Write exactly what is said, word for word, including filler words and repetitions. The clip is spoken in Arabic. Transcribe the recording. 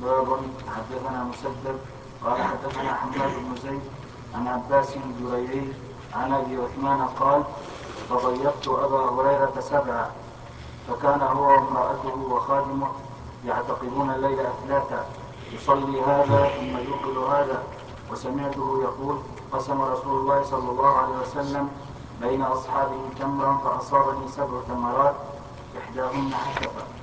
باب. حدثنا مسدد قال حدثنا حماد بن زيد عن عباس الجريري عن ابي عثمان قال: فضيفت ابا هريره سبعا، فكان هو وامراته وخادمه يعتقدون الليل اثلاثا، يصلي هذا ثم يوقظ هذا. وسمعته يقول: قسم رسول الله صلى الله عليه وسلم بين اصحابه تمرا فاصابني سبع تمرات احداهن حشفا.